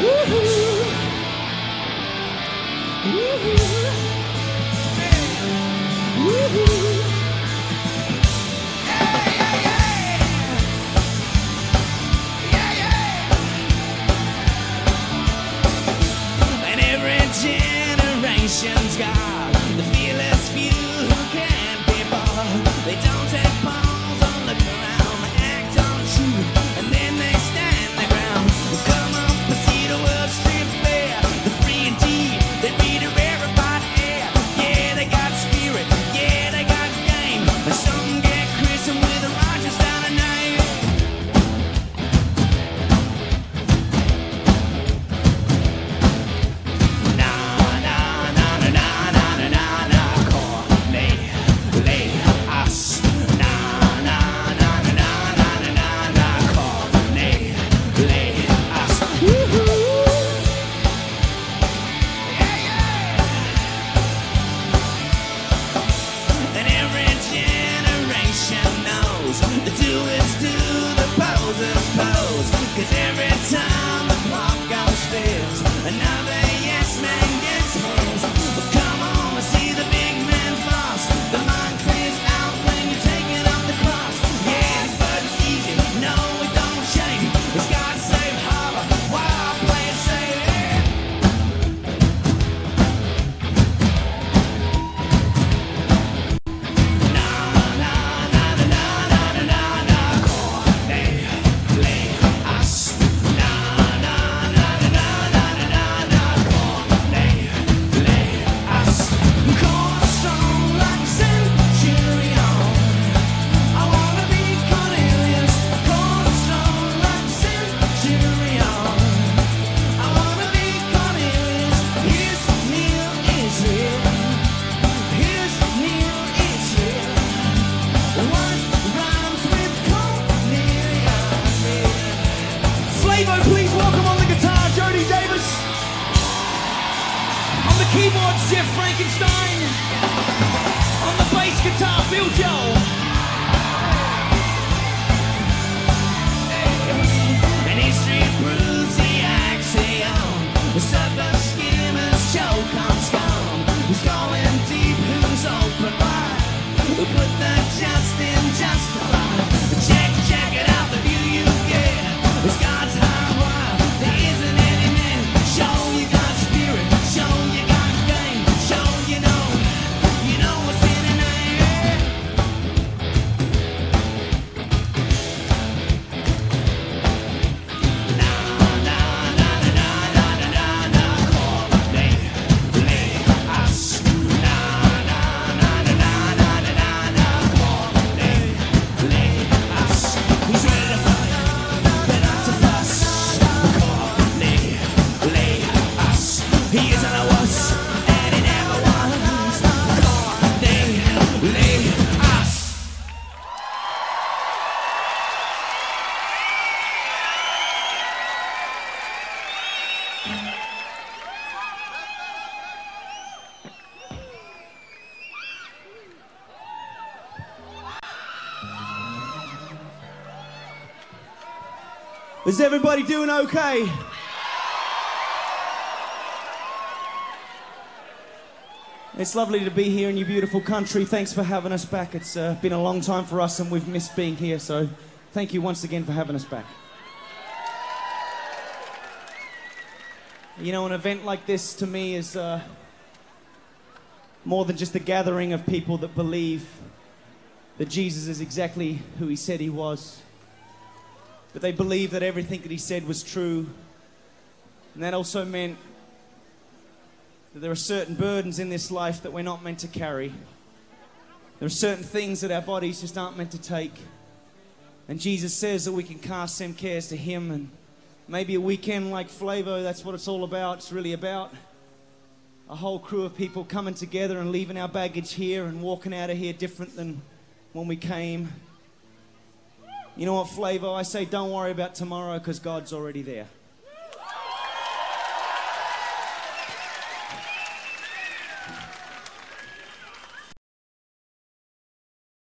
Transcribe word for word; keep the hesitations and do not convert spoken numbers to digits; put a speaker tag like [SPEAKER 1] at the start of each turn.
[SPEAKER 1] And every generation's got the fearless few who can't be bought. They don't take balls or look around, they act on truth, and then they stand their ground. Come up and see the world strip bare, the free indeed, they beat a rarefied air. Yeah, they got spirit, yeah, they got game, and some get christened with a righteous down a name. Nah, nah, nah, nah, nah, nah, nah, nah, nah, Cornelius. Nah, nah, nah, nah, nah, nah, nah, nah, nah, Cornelius. Woo-hoo. Yeah, yeah. And every generation knows the doers do, the posers pose. 'Cause every time the clock goes fizz, another yes man gets his. But come on and see the big man's boss. The mind clears out when you're taking up the cross. Yeah, this burden's easy, no it don't shake. It's God save harbor, while I play it safe. Yeah. Nah, nah, nah, nah, nah, nah, nah, nah, nah, Cornelius. Nah, nah, nah, nah, nah, nah, nah, nah, Cornelius. Cornerstone like a centurion. I wanna be Cornelius. Cornerstone like a centurion. I wanna be Cornelius. Here's Neil Israel. Here's Neil Israel. What rhymes with Cornelius? Flavo, please welcome on the guitar, Jody Davis. On the keyboards, Jeff Frankenstein. On the bass guitar, Bill Joel. And history proves the axiom. The surfer skimmers choke on scum. Who's going deep, who's open wide? Who put the just in justified? Check, check it out, the view you get. It's God's high wire, there isn't any man. Show you got spirit, show you got game, show you know, you know what's in the name. Nah, nah, nah, nah, nah, nah, nah, nah, Cornelius. Nah, nah, nah, nah, nah, nah, nah, nah, Cornelius. Who's ready to fight? But not to fuss. Cornelius. He isn't a wuss, and he never was. Cornelius.
[SPEAKER 2] Is everybody doing okay? It's lovely to be here in your beautiful country. Thanks for having us back. It's uh, been a long time for us and we've missed being here, so thank you once again for having us back. You know, an event like this to me is uh, more than just a gathering of people that believe that Jesus is exactly who he said he was. But they believe that everything that he said was true. And that also meant that there are certain burdens in this life that we're not meant to carry. There are certain things that our bodies just aren't meant to take. And Jesus says that we can cast them cares to him. And maybe a weekend like Flavo, that's what it's all about. It's really about a whole crew of people coming together and leaving our baggage here and walking out of here different than when we came. You know what, Flavo? I say don't worry about tomorrow because God's already there.